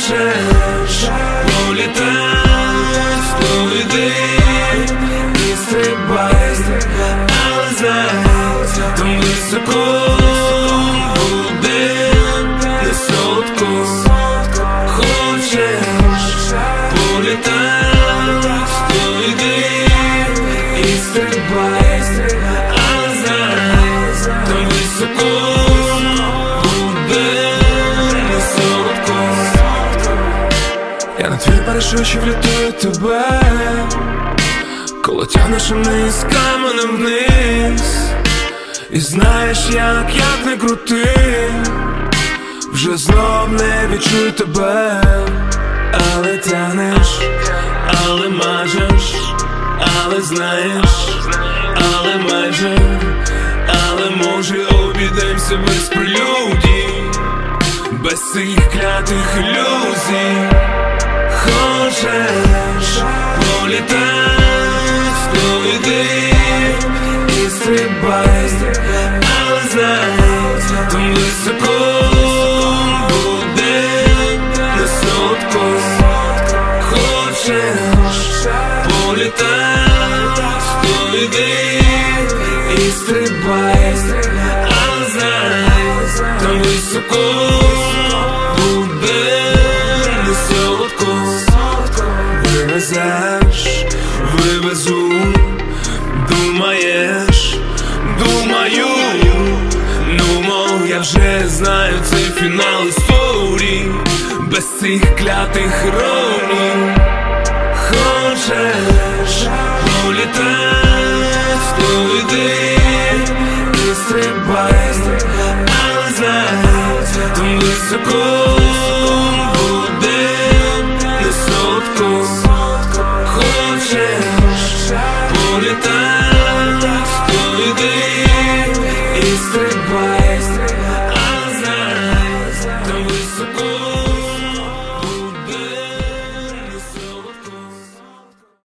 Хочеш політать, то йди і стрибай, але знай, там високо буде не солодко. Хочеш політать, то йди і стрибай, але знай, там високо буде не солодко. Я на твій парашуті врятую тебе, коли тягнеш вниз каменем вниз. І знаєш, як не крути, вже знов не відчую тебе. Але тягнеш, але мажеш, але знаєш, але майже, але може обійдемося без прелюдій, без цих клятих ілюзій. Хочеш політать, то йди і стрибай, але знай, там високо буде не солодко. Хочеш політать, то йди і стрибай, але знай, там високо буде не солодко. Вивезеш, вивезу, думаєш, думаю, ну мов я вже знаю цей фінал історії, без цих клятих іроній. Хочеш політать, то йди і стрибай, але знай, там високо